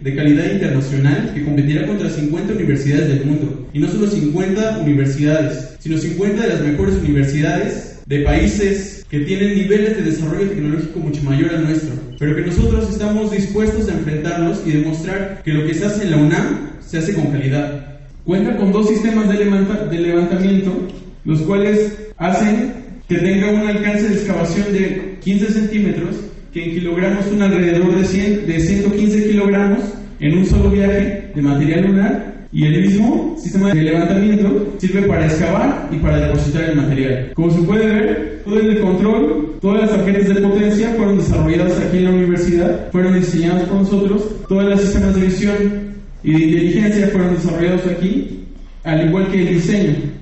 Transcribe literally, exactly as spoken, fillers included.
de calidad internacional que competirá contra cincuenta universidades del mundo. Y no solo cincuenta universidades, sino cincuenta de las mejores universidades de países que tienen niveles de desarrollo tecnológico mucho mayor al nuestro, pero que nosotros estamos dispuestos a enfrentarlos y demostrar que lo que se hace en la UNAM se hace con calidad. Cuenta con dos sistemas de, levanta, de levantamiento, los cuales hacen que tenga un alcance de excavación de quince centímetros, que en kilogramos son alrededor de, cien, de ciento quince kilogramos en un solo viaje de material lunar, y el mismo sistema de levantamiento sirve para excavar y para depositar el material. Como se puede ver, todo el control, todas las tarjetas de potencia fueron desarrolladas aquí en la universidad, fueron diseñadas por nosotros, todos los sistemas de visión y de inteligencia fueron desarrollados aquí, al igual que el diseño.